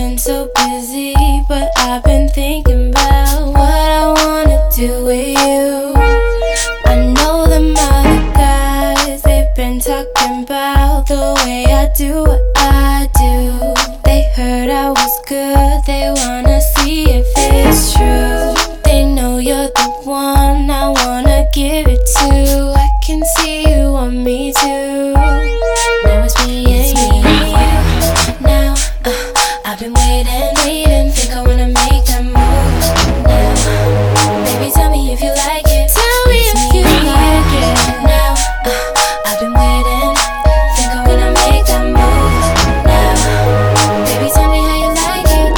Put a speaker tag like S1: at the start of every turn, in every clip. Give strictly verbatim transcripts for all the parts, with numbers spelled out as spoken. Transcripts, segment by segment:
S1: been so busy, but I've been thinking about what I wanna do with you. I know them other guys, they've been talking about the way I do what I do. They heard I was good, they wanna see if it's true. They know you're the one I wanna give it to. I can see you want me too. Now it's me and you. Now uh, I've been waiting, waiting. Think I wanna make that move now. Baby, tell me if you like it. Tell me if you like it. Now uh, I've been waiting. Think I wanna make that move now. Baby, tell me how you like it.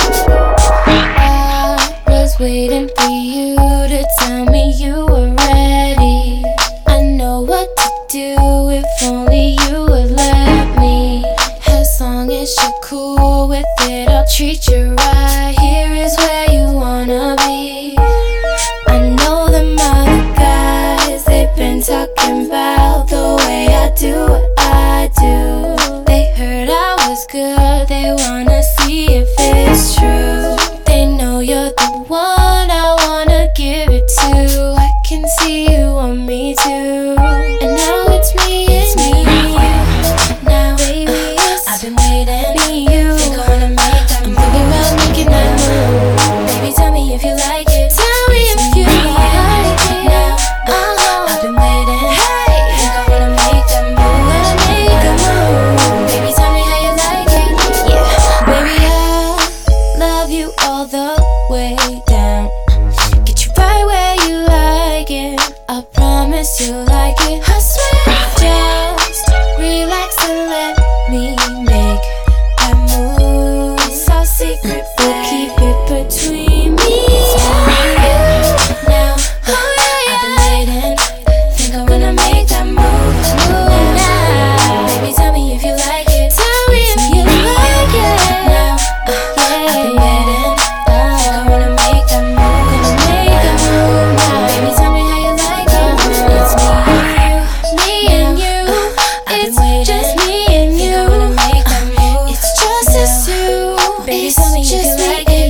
S1: I was waiting for you to tell me you were ready. I know what to do if only you would let me. As long as you're cool with it, I'll treat you right. Here is where you wanna be. I know them other guys, they've been talking about the way I do what I do. They heard I was good, they wanna see if it's true. They know you're the one I wanna give it to. I can see you want me too. And now it's me and you. Now, baby, uh, I've been waiting. Me and you. Think I wanna make that move. I'm thinking about making that move. Baby, tell me if you like it. Tell me if you like it. Now, uh, I've been waiting. Hey, think I wanna make that move. Wanna make a move. Baby, tell me how you like it. Yeah, baby, I love you all the way down. Get you right where you like it. I promise you like it. I swear, just relax and let me make that move. It's our secret, but keep it between me and you. Now, oh, yeah, I've been waiting. Think I wanna make that move now. Baby, tell me if you like it. Tell me if you like it. Now, uh, yeah, I've been waiting. Think I wanna make that move. Gonna make that move now. Baby, tell me how you like it. It's me and you, me and you. It's just me and you. It's just us two. Baby, tell me if you like it.